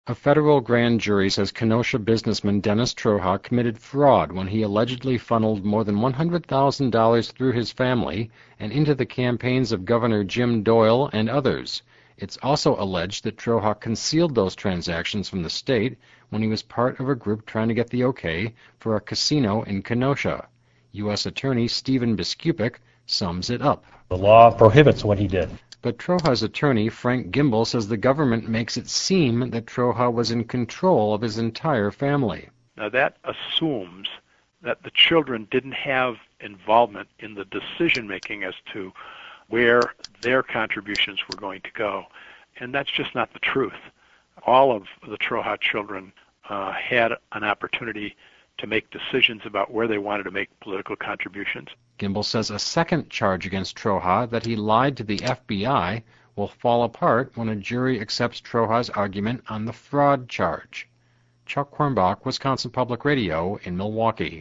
A federal grand jury says Kenosha businessman Dennis Troja committed fraud when he allegedly funneled more than $100,000 through his family and into the campaigns of Governor Jim Doyle and others. It's also alleged that Troja concealed those transactions from the state when he was part of a group trying to get the okay for a casino in Kenosha. U.S. Attorney Stephen Biskupik sums it up. The law prohibits what he did. But Troja's attorney, Frank Gimbel, says the government makes it seem that Troja was in control of his entire family. Now that assumes that the children didn't have involvement in the decision-making as to where their contributions were going to go. And that's just not the truth. All of the Troja children had an opportunity to make decisions about where they wanted to make political contributions. Gimbel says a second charge against Troja, that he lied to the FBI, will fall apart when a jury accepts Troja's argument on the fraud charge. Chuck Quirmbach, Wisconsin Public Radio in Milwaukee.